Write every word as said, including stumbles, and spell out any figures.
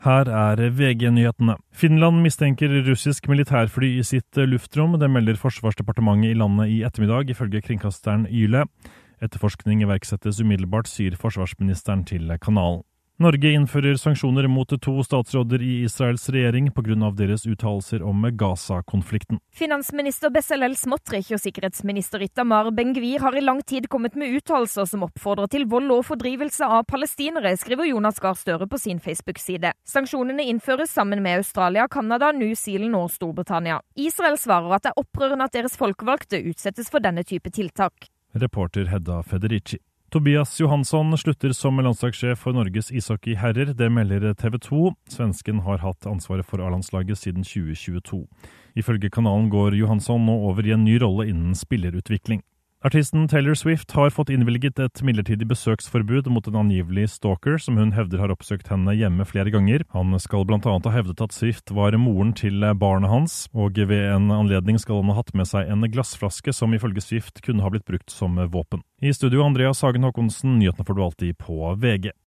Her er V G-nyhetene. Finland mistenker russisk militærfly i sitt luftrom. Det melder Forsvarsdepartementet i landet i ettermiddag, ifølge kringkasteren Yle. Etterforskning iverksettes umiddelbart, sier forsvarsministeren til kanalen. Norge innfører sanksjoner mot to statsråder i Israels regjering på grunn av deres uttalelser om Gaza-konflikten. Finansminister Bezalel Smotrich og sikkerhetsminister Itamar Ben-Gvir har i lang tid kommet med uttalelser som oppfordrer til vold og fordrivelse av palestinere, skriver Jonas Gahr Støre på sin Facebook-side. Sanksjonene innføres sammen med Australia, Kanada, New Zealand og Storbritannia. Israel svarer at det er opprørende at deres folkevalgte utsettes for denne type tiltak. Reporter Hedda Federici. Tobias Johansson slutter som landslagssjef for Norges ishockeyherrer, det melder T V to. Svensken har hatt ansvaret for A-landslaget siden tjue tjueto. Ifølge kanalen går Johansson nå over i en ny rolle innen spillerutvikling. Artisten Taylor Swift har fått innvilget et midlertidig besøksforbud mot en angivelig stalker som hun hevder har oppsøkt henne hjemme flere ganger. Han skal blant annet ha hevdet at Swift var moren til barnet hans, og ved en anledning skal han ha hatt med seg en glassflaske som ifølge Swift kunne ha blitt brukt som våpen. I studio Andreas Hagen Håkonsen, nyhetene får du alltid på V G.